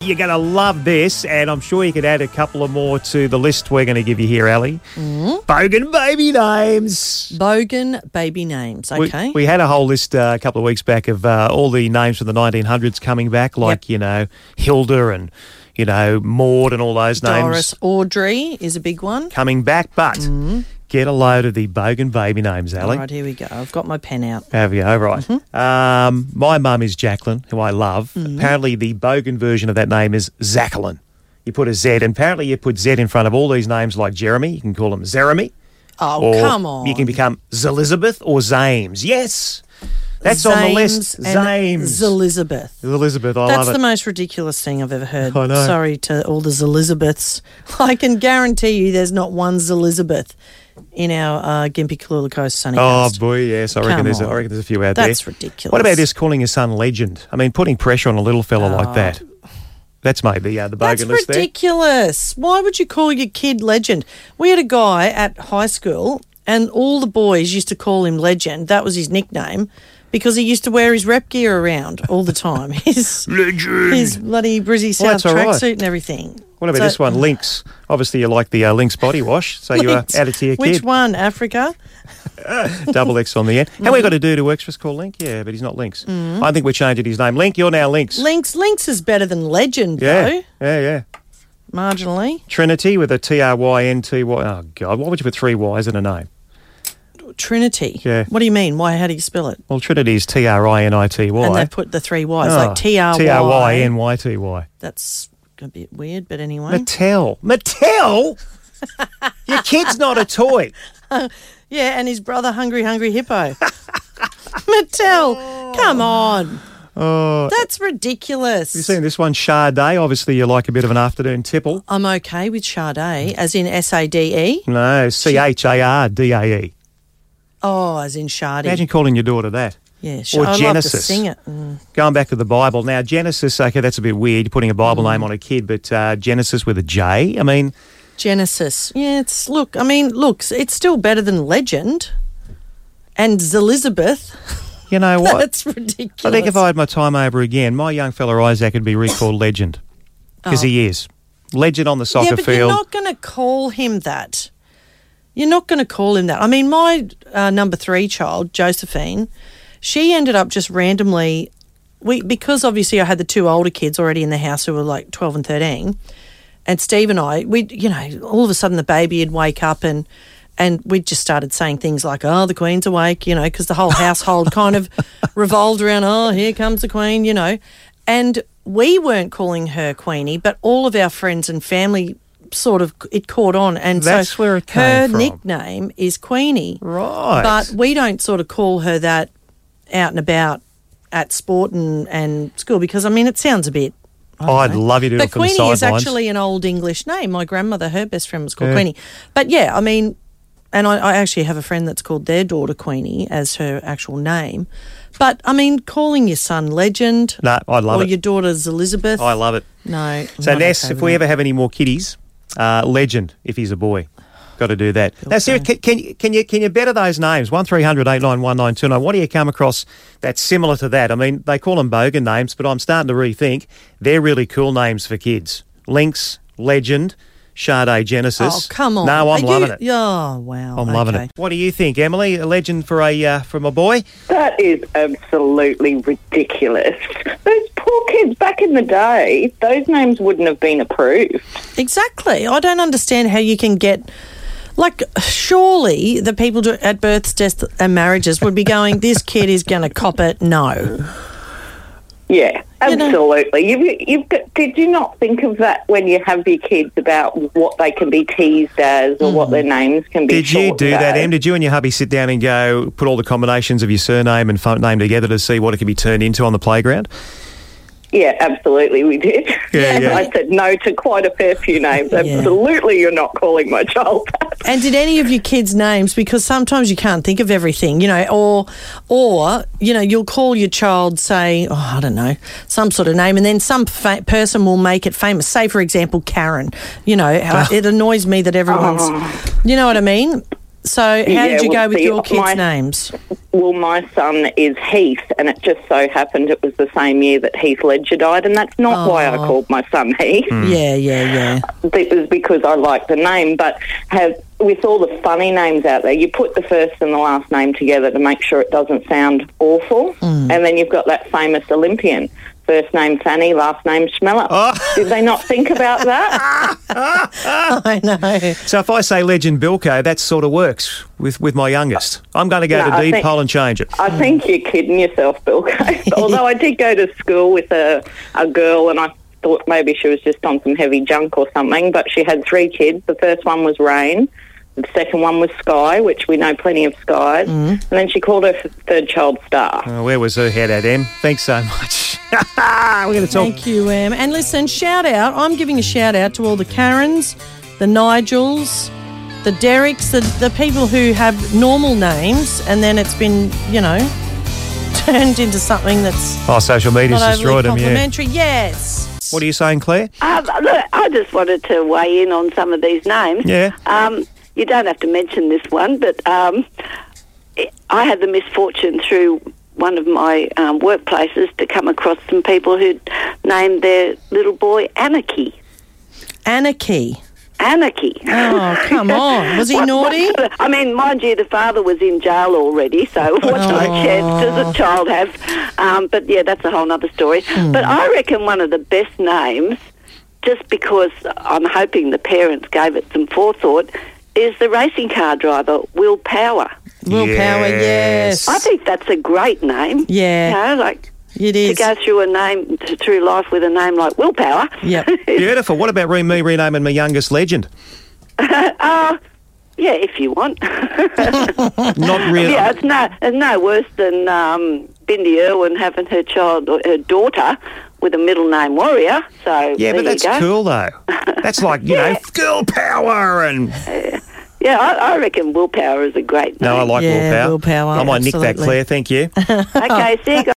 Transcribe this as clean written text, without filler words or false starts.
you're going to love this, and I'm sure you could add a couple of more to the list we're going to give you here, Ali. Bogan baby names. Bogan baby names, okay. We had a whole list a couple of weeks back of all the names from the 1900s coming back, like, Hilda and, Maud and all those names. Doris, Audrey is a big one. Coming back, but get a load of the Bogan baby names, Ali. All right, here we go. I've got my pen out. Have you? All right. My mum is Jacqueline, who I love. Apparently the Bogan version of that name is Zacqueline. You put a Z, and apparently you put Z in front of all these names like Jeremy. You can call him Jeremy. Oh, come on. You can become Zelizabeth or Zames. Yes. That's on the list. Zames. Elizabeth. Elizabeth, I love it. That's the most ridiculous thing I've ever heard. I know. Sorry to all the Elizabeths. I can guarantee you there's not one Elizabeth in our Gympie Kalula Coast Sunny Coast. Oh, boy, yes. I reckon there's a few out there. That's ridiculous. What about this, calling your son Legend? I mean, putting pressure on a little fella like that. That's made the Bogan That's list there. That's ridiculous. Why would you call your kid Legend? We had a guy at high school and all the boys used to call him Legend. That was his nickname because he used to wear his rep gear around all the time. Legend. His bloody Brizzy South tracksuit and everything. What about this one, Lynx? Obviously you like the Lynx body wash, so you add it to your kid. Which one, Africa? Double X on the end. How we got a dude who works for us called Link? Yeah, but he's not Lynx. I think we're changing his name. Link, you're now Lynx. Lynx is better than Legend, though. Yeah. Marginally. Trinity with a T-R-Y-N-T-Y. Oh, God, why would you put 3 Ys in a name? Trinity? Yeah. What do you mean? How do you spell it? Well, Trinity is T-R-I-N-I-T-Y. And they put the 3 Ys, like T-R-Y. T-R-Y-N-Y-T-Y. That's a bit weird, but anyway. Mattel? Your kid's not a toy. Yeah, and his brother, Hungry Hippo. Mattel, come on. That's ridiculous. You've seen this one, Sade. Obviously, you like a bit of an afternoon tipple. I'm okay with Sade, as in S-A-D-E? No, C-H-A-R-D-A-E. Oh, as in Sade. Imagine calling your daughter that. Yeah, or I'd Genesis. love to sing it. Going back to the Bible. Now, Genesis, okay, that's a bit weird. You're putting a Bible name on a kid, but Genesis with a J, I mean... Genesis. Yeah, it's still better than Legend and Elizabeth. You know what? That's ridiculous. I think if I had my time over again, my young fella Isaac would be recalled Legend. Because he is. Legend on the soccer field. You're not going to call him that. You're not going to call him that. I mean, my number 3 child, Josephine, she ended up just randomly, because obviously I had the 2 older kids already in the house who were like 12 and 13, and Steve and I, all of a sudden the baby would wake up and we just started saying things like, the Queen's awake, because the whole household kind of revolved around, here comes the Queen, And we weren't calling her Queenie, but all of our friends and family sort of, it caught on. And that's so where it came her from. nickname is Queenie. Right. But we don't sort of call her that out and about at sport and school because, it sounds a bit... I'd love you to do it from the sidelines. But Queenie is actually an old English name. My grandmother, her best friend was called Queenie. But yeah, and I actually have a friend that's called their daughter Queenie as her actual name. But, calling your son Legend... No, I love it. Or your daughter's Elizabeth... I love it. No. So, Ness, if we ever have any more kiddies, Legend, if he's a boy. Got to do that. Now, Sarah, can you better those names? 1300 891929. What do you come across that's similar to that? They call them bogan names, but I'm starting to rethink. They're really cool names for kids. Lynx, Legend, Sade, Genesis. Oh, come on. No, I'm loving it. Oh, wow. I'm loving it. What do you think, Emily? A legend for a boy? That is absolutely ridiculous. Those poor kids back in the day, those names wouldn't have been approved. Exactly. I don't understand how you can get... surely the people at births, deaths and marriages would be going, this kid is going to cop it. No. Yeah, absolutely. Did you not think of that when you have your kids about what they can be teased as or what their names can be Did you do that, as? Em? Did you and your hubby sit down and go put all the combinations of your surname and phone name together to see what it could be turned into on the playground? Yeah, absolutely we did. Yeah. I said no to quite a fair few names. Absolutely, you're not calling my child that. And did any of your kids' names, because sometimes you can't think of everything, or you'll call your child, say, I don't know, some sort of name, and then some person will make it famous. Say, for example, Karen. It annoys me that everyone's, you know what I mean? So how did you go with your kids' names? Well, my son is Heath, and it just so happened it was the same year that Heath Ledger died, and that's not why I called my son Heath. Yeah. It was because I like the name, but with all the funny names out there, you put the first and the last name together to make sure it doesn't sound awful, and then you've got that famous Olympian. First name Fanny, last name Schmeller. Oh. Did they not think about that? I know. So if I say Legend Bilko, that sort of works with my youngest. I'm going to go to Deed Poll and change it. I think you're kidding yourself, Bilko. Although I did go to school with a girl, and I thought maybe she was just on some heavy junk or something, but she had 3 kids. The first one was Rain. The second one was Sky, which we know plenty of Skies. And then she called her third child Star. Oh, where was her head at, Em? Thanks so much. We're going to talk. Thank you, Em. And listen, shout out. I'm giving a shout out to all the Karens, the Nigels, the Derricks, the people who have normal names, and then it's been, turned into something that's social media's destroyed them, complimentary. Yes. What are you saying, Claire? Look, I just wanted to weigh in on some of these names. Yeah. You don't have to mention this one, but I had the misfortune through one of my workplaces to come across some people who'd named their little boy Anarchy. Anarchy? Anarchy. Oh, come on. Was he naughty? I mean, mind you, the father was in jail already, so what chance does a child have? But, yeah, that's a whole other story. But I reckon one of the best names, just because I'm hoping the parents gave it some forethought, is the racing car driver, Will Power. Will Power, yes. I think that's a great name. Yeah. It is. To go through life with a name like Will Power. Yep. Beautiful. What about me renaming my youngest Legend? Yeah, if you want. Not really. Yeah, it's no worse than Bindi Irwin having her daughter with a middle name Warrior. So yeah, but that's cool though. That's like girl power and. Yeah, I reckon Will Power is a great name. No, I like Will Power. Will Power. I might nick that, absolutely. Claire. Thank you. Okay, see you guys.